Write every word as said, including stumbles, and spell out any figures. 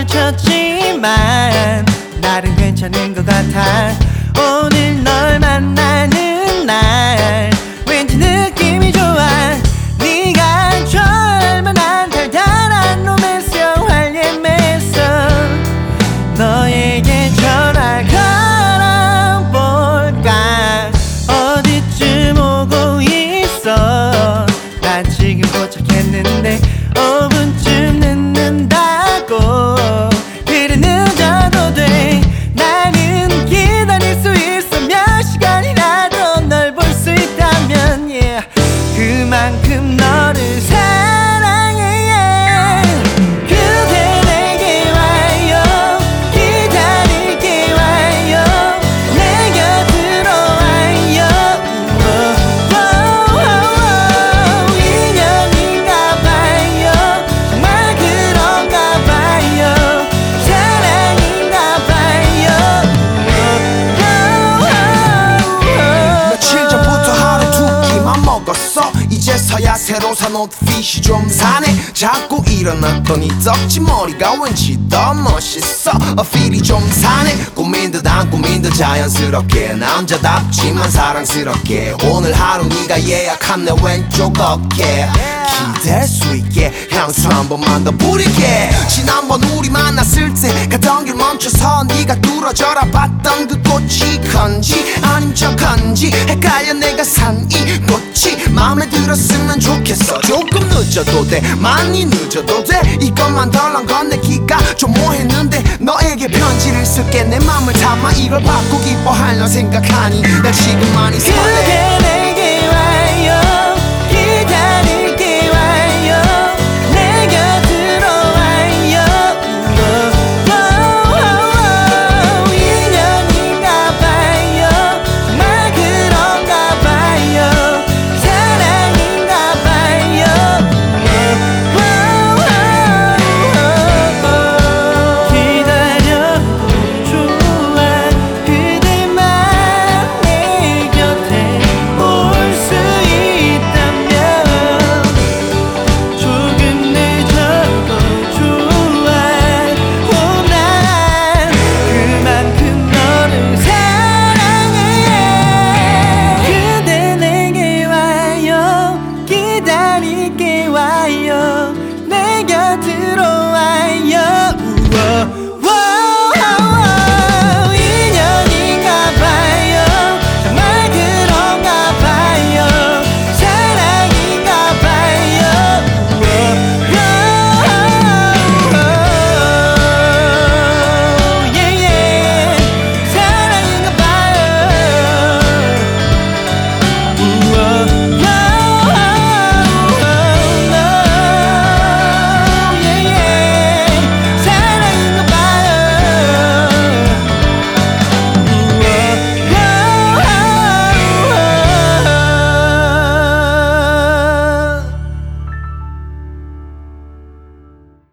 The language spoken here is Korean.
걸쳤지만 나름 괜찮은 것 같아. 오늘 널 만나는 날 왠지 느낌이 좋아. 네가 좋아할만한 달달한 로맨스 영화를 예매했어. 너에게 전화 걸어볼까. 어디쯤 오고 있어. 난 지금 도착했는데 오 분쯤 늦는다고. 그래 늦어도 돼. 나는 기다릴 수 있어. 몇 시간이라도 널 볼 수 있다면 yeah. 그만큼 너를 사랑해 yeah. 그대 내게 와요. 기다릴게 와요. 내 곁으로 와요. oh, oh, oh, oh. 인연인가 봐요. 정말 그런가 봐요. 사랑인가 봐요. oh, oh, oh, 며칠 전부터 하루 두 끼만 먹었어. 이제서야 새로 산 옷핏이 좀 사네. 자꾸 일어났더니 떡지 머리가 왠지 더 멋있어. 어, 필이 좀 사네. 꾸민 듯 안 꾸민 듯 자연스럽게 남자답지만 사랑스럽게 오늘 하루 네가 예약한 내 왼쪽 어깨. 기댈 수 있게 향수 한 번만 더 부릴게. 지난번 우리 만났을 때 가던 길 멈춰서 네가 뚫어져라 봤던 그 꽃이 건지 아님 저 건지 헷갈려. 내가 산 이 꽃이 마음에 들었으면 좋겠어. 조금 늦어도 돼 많이 늦어도 돼. 이것만 덜랑 건네기가 좀 뭐했는데 너에게 편지를 쓸게. 내 맘을 담아 이걸 받고 기뻐하려 생각하니 나 지금 많이 설레. 그대